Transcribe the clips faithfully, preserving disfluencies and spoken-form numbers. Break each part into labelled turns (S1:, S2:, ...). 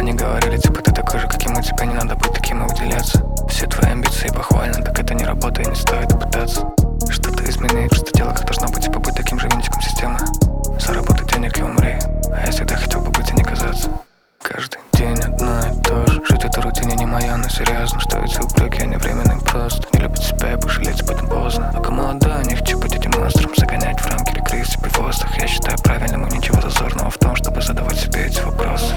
S1: Они говорили, типа, ты такой же, как и мы, тебе не надо быть таким и выделяться. Все твои амбиции похвальны, так это не работа и не стоит и пытаться что-то изменить, просто дело как должно быть, типа быть таким же винтиком системы. Заработай денег и умри, а я всегда хотел бы быть и не казаться. Каждый день одно и то же. Жить этой рутине не моя, но серьезно, что эти упреки, они временные просто. Не любят себя и пожалеть об этом поздно. Пока молодой, не хочу быть этим монстром, загонять в рамки или крыть себе в воздух. Я считаю правильным и ничего зазорного в том, чтобы задавать себе эти вопросы.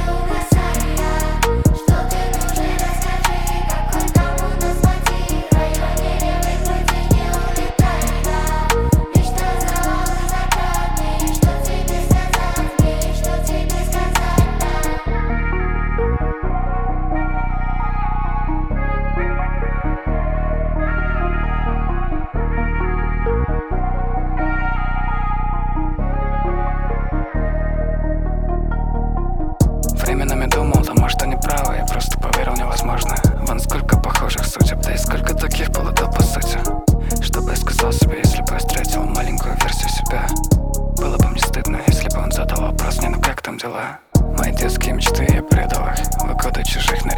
S1: Временами думал, да может они правы, я просто поверил в невозможное. Вон сколько похожих судеб, да и сколько таких полудел по сути. Что бы я сказал себе, если бы я встретил маленькую версию себя? Было бы мне стыдно, если бы он задал вопрос, не, ну как там дела? Мои детские мечты, я предал их в угоду чужих